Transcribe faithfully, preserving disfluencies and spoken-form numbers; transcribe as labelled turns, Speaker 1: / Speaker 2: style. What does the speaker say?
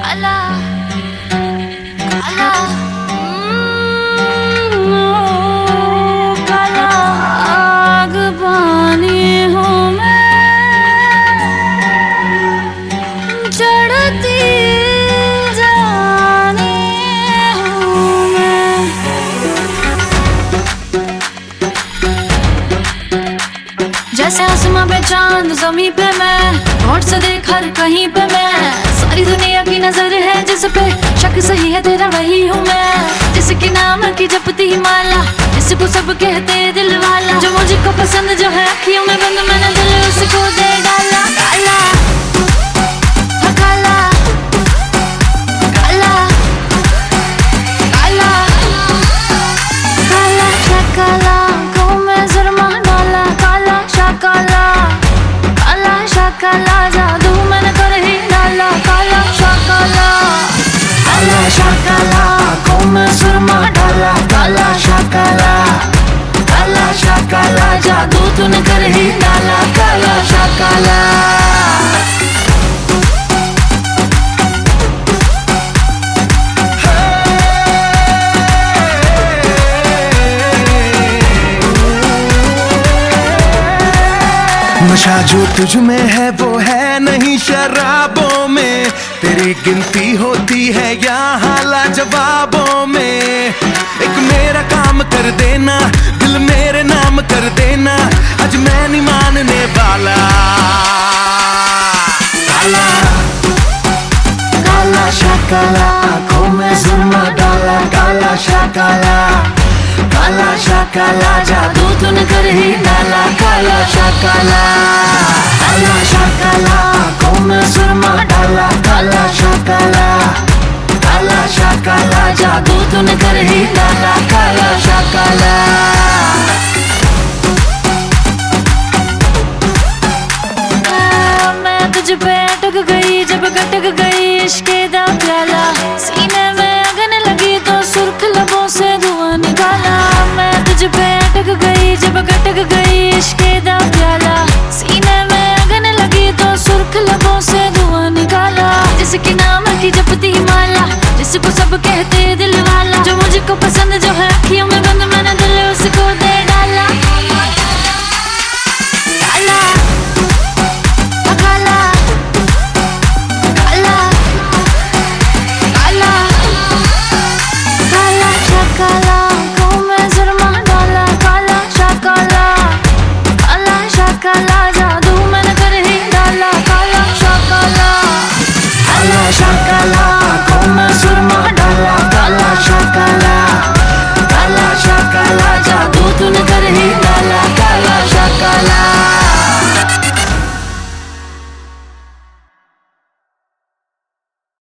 Speaker 1: काला काला काला आग पानी हूँ मैं, चढ़ती जानी हूँ मैं। जैसे आसमां पे चांद ज़मीं पे मैं, होठ से देख हर कहीं पे मैं, सारी दुनिया की नजर है जिस पे, शक सही है तेरा वही हूँ मैं। जिसके नाम की जपती माला, जिसको सब कहते दिल वाला, जो मुझको पसंद जो है अखियों में बंद, मैंने दिल उसको दे डाला। काला काला काला काला काला शकला को मैं जुर्मा डाला। काला शकला काला शकला जादू मैंने कर ही डाला। काला शकला काला शकला को मैं जुर्मा डाला। काला शकला काला शकला जादू तूने कर ही डाला। काला शकला
Speaker 2: नशा जो तुझ में है वो है नहीं शराबों में, तेरी गिनती होती है यहाँ लाजवाबों में। एक मेरा काम कर देना, दिल मेरे नाम कर देना, आज मैं नहीं मानने वाला। काला काला शकला को मैं जुर्मा डाला। काला शकला काला शकला जादू तूने कर ही डाला। काला शकला काला शकला को मैं जुर्मा डाला। काला शकला काला शकला जादू तूने कर ही डाला। काला शकला
Speaker 1: मैं तुझ पे अटक गई जब कटक गई इश्क़ दा प्याला। सीने में अगन लगी तो सुर्ख लबों से धुआं निकाला। मैं तुझ पे अटक गई जब कटक गई इश्क़ दा प्याला। सीने में अगन लगी तो सुर्ख लबों से धुआं निकाला। जिसके नाम